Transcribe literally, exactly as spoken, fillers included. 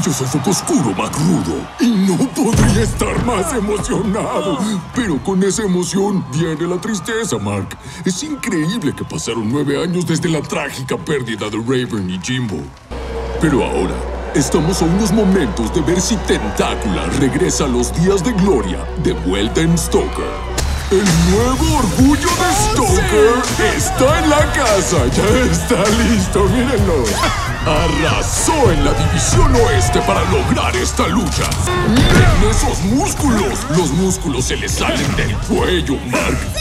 Yo soy Fuego Oscuro, Macrudo, y no podría estar más emocionado. Pero con esa emoción viene la tristeza, Mark. Es increíble que pasaron nueve años desde la trágica pérdida de Raven y Jimbo. Pero ahora, estamos a unos momentos de ver si Tentácula regresa a los días de gloria de vuelta en Stoker. El nuevo orgullo de Stoker está en la casa. Ya está listo, mírenlo. Arrasó en la División Oeste para lograr esta lucha. ¡Miren esos músculos! Los músculos se le salen del cuello, Mark.